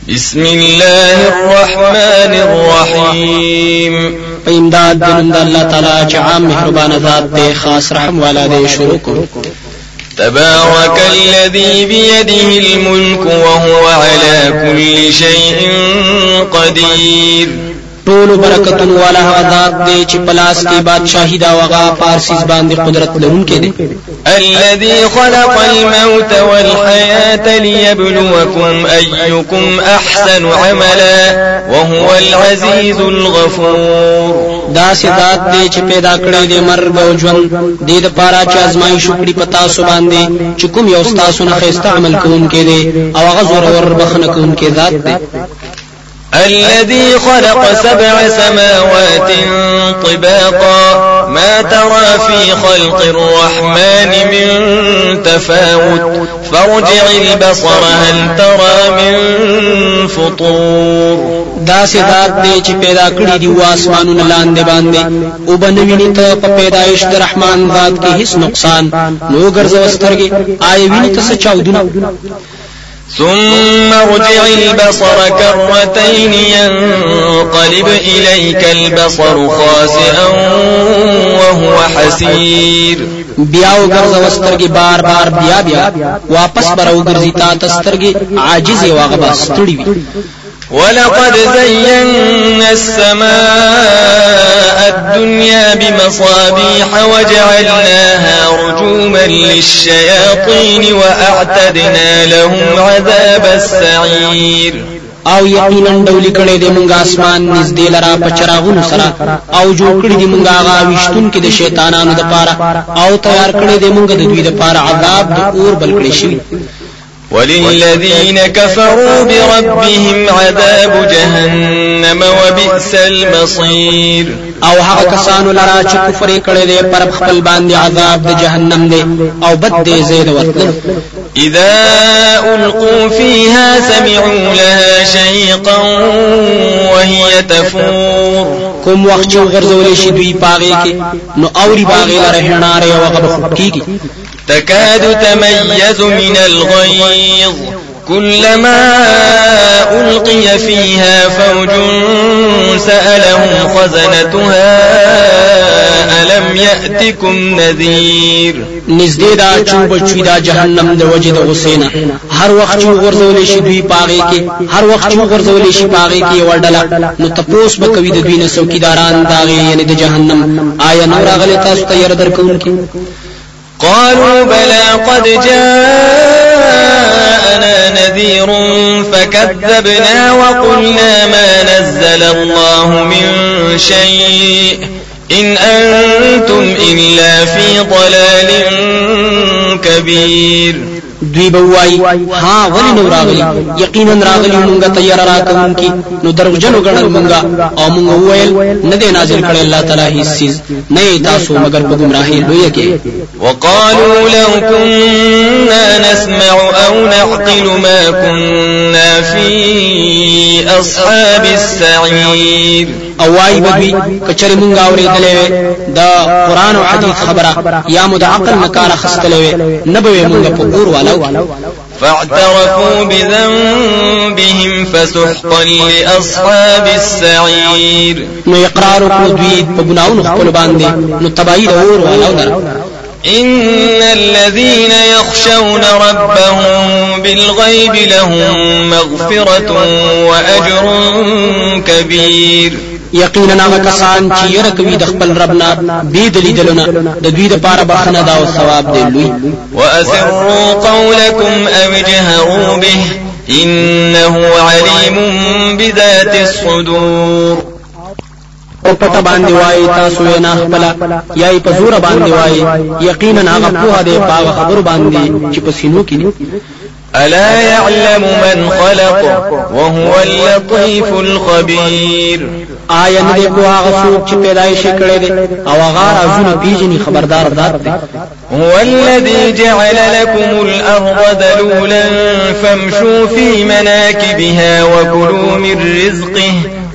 بسم الله الرحمن الرحيم امداد دنند الله تعالی چې عام مهربان ذات دی خاص رحم والا دی. شروع کو تبارك الذي بيده الملك وهو على كل شيء قدير. طول برکتون والا هغه ذات دی چې پلاس کې بادشاہی دا وغا پارسیز باندې قدرت لرونکي دی. الذي خلق الموت والحياة ليبلوكم أيكم أحسن عملا وهو العزيز الغفور. دا ذات دی چې پیدا کړی دی مرګ او ژوند دې د پاره چې ازمایښت وکړي پتا سو باندې چې کوم یو تاسو نه خسته عمل کوونکی دی او هغه زور ور بخنه کوونکی ذات دی. الذي خلق 7 سماوات طباقا ما ترى في خلق الرحمن من تفاوت فارجع البصر هل ترى من فطور. دا ذات دی چې پیدا کړی دی واسمانونه لاندې باندې او بنویني ته په پیدایش د رحمان ذات کې هیڅ نقصان نو ګرځو سترګې آی ویني ته چاودونه. ثم ارجع البصر كرتين ينقلب إليك البصر خاسئا وهو حسير. بیا وګرځو سترګې بار بار بیا واپس برو ګرځي تا تسترګې عاجز واغبا ستړي وي. ولقد زينا السماء الدنيا بمصابيح وجعلناها رجوما للشياطين وأعتدنا لهم عذاب السعير. او یقینا ډولې کړي د مونږ اسمان نږدې لرا پچراغونو سره او جوړ کړي د مونږ هغه وشتون کې د شیطانانو د پاره او تیار کړي د مونږ د دوی د پاره عذاب د اور بل کړي شي. وللذين كفروا بربهم عذاب جهنم وبئس المصير. او هغه کسانو لرا چې کفر کړي دي پر خپل باندې عذاب د جهنم دی او بد دی زید ورتل. اذا القوا فيها سمعوا لها شهيقا وهي تفور. کوم وخت چې ورزول شي دوی پاغي کې نو اوري باغی لره هناره او غبخ کیږي. تكاد تميز من الغيظ كلما ألقي فيها فوج سألهم خزنتها ألم يأتكم نذير. نزدې دا چوب دا جهنم د وجد حسینا هر وخت چې ورزول شي دوی پاغي کې هر وخت چې ورزول شي پاغي کې وړډلا نو تپوس به کوي د دوی نه څوکیداران داغي یعنی د جهنم آیا نور غلي تاسو ته ير درکونکي. قالوا بلى قد جاءنا نذير فكذبنا وقلنا ما نزل الله من شيء إن أنتم إلا في ضلال كبير. دوی بوای ها ولی نو راغلی یقینا راغلی مونږه تیار راکونکي نو دروغجنو ګڼل مونږه او مونږ ویل نه دی نازل کړي الله تعالی هیڅ چیز نه تاسو مگر په گمراهی لوی کې. وقالوا لو كنا نسمع او نعقل ما كنا في اصحاب السعير. او وای بدوی کچری مونږ اورېدلې دا قران او حدیث خبره یا مد عقل نکاره خستلې نه به مونږ په ګور والو. فاعترفوا بذنبهم فسحقا لأصحاب السعير. نو اقرار کو دوی په ګناونو خپل باندې نو تبعید اور والو در. إن الذين يخشون ربهم بالغيب لهم مغفرة وأجر كبير. یقینا هغه کسان چې یره کوي د خپل ربنا بي دلیدلونه د دوی د پاره بخنه دا او ثواب دی لوی. واسروا قولكم او اجهروا به انه عليم بذات الصدور. او پته باندې وای تاسو نه خپل یای په زور باندې وای یقینا هغه په دې په خبر باندې چې په سینو کې دي. الا يعلم من خلق وهو اللطيف الخبير. آیا نه کو هغه څوک چې پیدایش کړي دي او هغه ازونه پیژني خبردار ذات دی. هو الذي جعل لكم الارض ذلولا فامشوا في مناكبها وكلوا من رزقه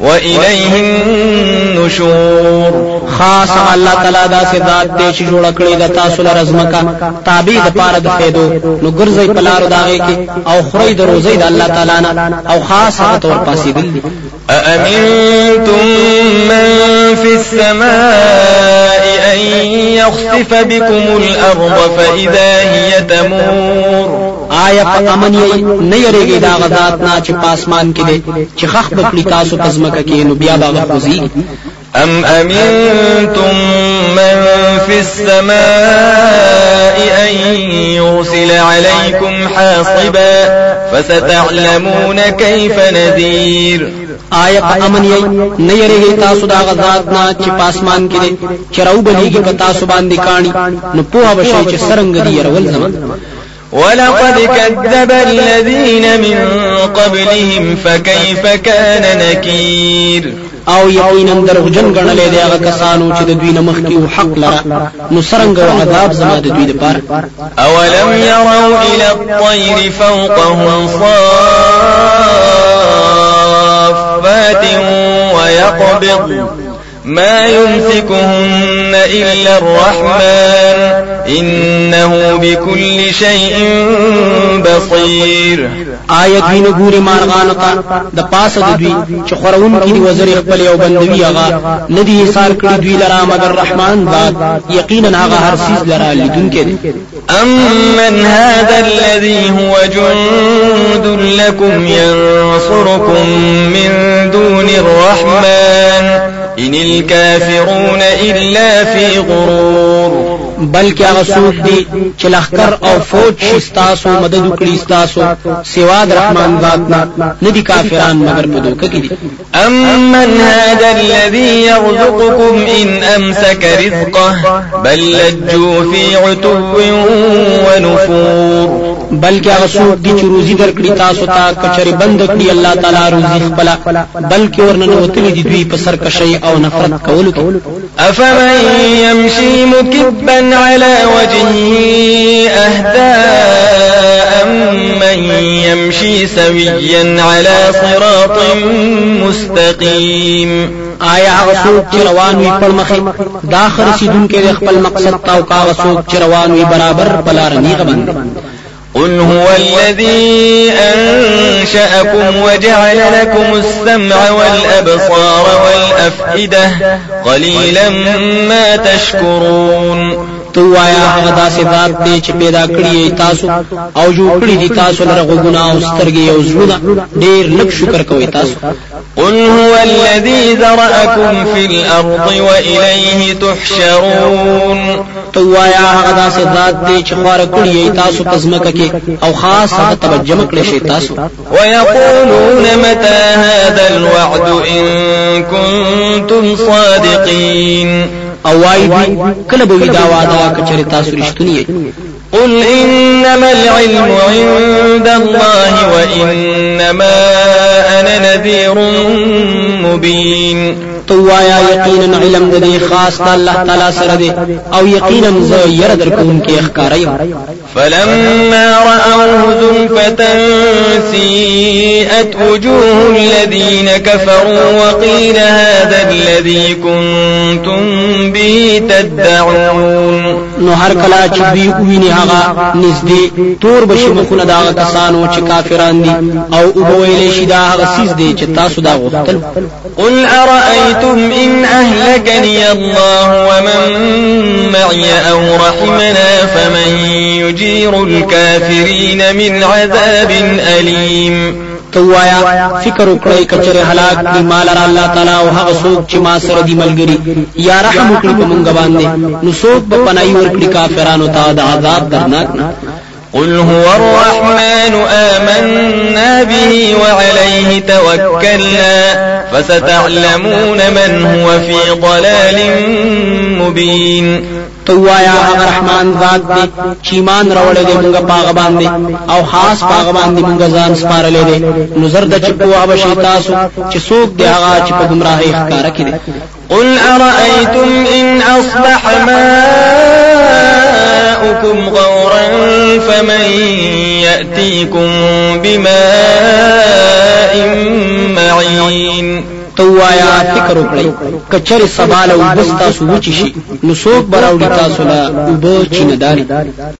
وإليه النشور. خاص الله تعالی دا سي ذات دې چې جوړ کړی د تاسو لپاره زمکا تابع د پاره د فیدو نو ګرځي په لار داږي کې او خوري د روزي د الله تعالی نه او خاص هغه تور پاسې دي. أأمنتم من في السماء أن يخسف بكم الأرض فإذا هي تمور. آیا په امن یې نه یریږي دا غذات نه چې پاسمان کې دي چې خخ بکړی تاسو پزمکه کې نو بیا باغ خوځي. أم أمنتم من في السماء أن يرسل عليكم حاصبا فستعلمون كيف نذير. آیا په امن یې نه یریږي تاسو دا غذات نه چې پاسمان کې دي چې راو بلیږي په تاسو باندې کاڼي نو پوها بشي چې سرنګ دی يرول زمان. ولقد كذب الذين من قبلهم فكيف كان نكير. او یقینا دروغجن غنلې دی هغه کسانو چې د دوی نه مخکې حق لره نو سرنګ او عذاب زما د دوی لپاره. اولم يروا الى الطير فوقهم صافات ويقبض ما يمسكهن إلا الرحمن إنه بكل شيء بصير. آیت وینه ګوري مارغان ته د پاسه د دوی چې خورون کې وزر خپل یو بندوی هغه ندی حسار کړی دوی لرا مگر رحمان ذات یقینا هغه هر چیز لرا لیدونکې دی. أمن هذا الذي هو جند لكم ينصركم من دون الرحمن إن الكافرون إلا في غرور. بلکې هغه څوک دي چې لخر او فوج شستاسو مدد وکړي ستاسو سوا د رحمان ذات نه دي کافران مگر په دوکه کې دي. أمن هذا الذي يرزقكم إن أمسك رزقه بل لجوا في عتو ونفور. بلکې هغه څوک دي چې روزي درکړي تاسو ته کچري بند کړي الله تعالی روزي خپل بلکې ورننه وتلي دي دوی په سرکشي او نفرت کولو کې. أفمن يمشي مكبا على وجهه أهدى أمن يمشي سويا على صراط مستقيم. آیا هغه څوک چې روان وي په مخه داخل رسیدونکو د خپل مقصد ته او هغه څوک چې روان وي برابر بلار نیغه باندې. قل هو الذي أنشأكم وجعل لكم السمع والأبصار والأفئدة قليلا ما تشكرون. تو آیا هغه داسې ذات دی چې پیدا کړی تاسو او جوړ کړی دي تاسو لره غوګونه او سترګې او زړونه ډېر لږ شکر کوئ تاسو. قل هو الذي ذرأكم في الأرض وإليه تحشرون. تو آیا هغه داسې ذات دی چې خوار کړی تاسو پزمکه کې او خاص هغه توجه کړی شي تاسو. ويقولون متى هذا الوعد إن كنتم صادقين. او وای دی کله به دا وعده کچری تاسو رښتونی. قل إنما العلم عند الله وإنما أنا نذير مبين. تو آیا یقینا علم د دې خاص د الله تعالی سره دی او یقینا زه ير درکوم کې اخکارای. فلما رأوه زلفة سيئت وجوه الذين كفروا وقيل هذا الذي كنتم به تدعون. نو هر کله چې دوی ویني هغه نږدې تور بشي مخونه دا کسانو چې کافران دي او وبویل شي دا هغه سیس دي چې تاسو دا غوښتل. قل أرأيتم إن أهلكني الله ومن معي أو رحمنا فمن يجير الكافرين من عذاب أليم. تو آیا فکر وکړئ کچره هلاک دی مال را الله تعالی او هغه څوک چې ما سره دی ملګری یا رحم وکړي په مونږ باندې نو څوک به پناهي ورکړي کافرانو ته د عذاب درناک نه. قل هو الرحمن آمنا به وعليه توكلنا فستعلمون من هو في ضلال مبين. تو آیا هغه رحمان ذات دی چې ایمان راوړل دی موږ پاغه باندې او خاص پاغه باندې موږ ځان سپارلې دي نو زر د چپو او شي تاسو چې څوک دی هغه چې په گمراهۍ ښکارا کړي. قل أرأيتم إن أصبح ماؤكم غورا فمن يأتيكم بماء معين. توایا فکر وکړئ کچری سبال او بستا سوچ شي نو څوک براوړي تاسو لا وبو چینداري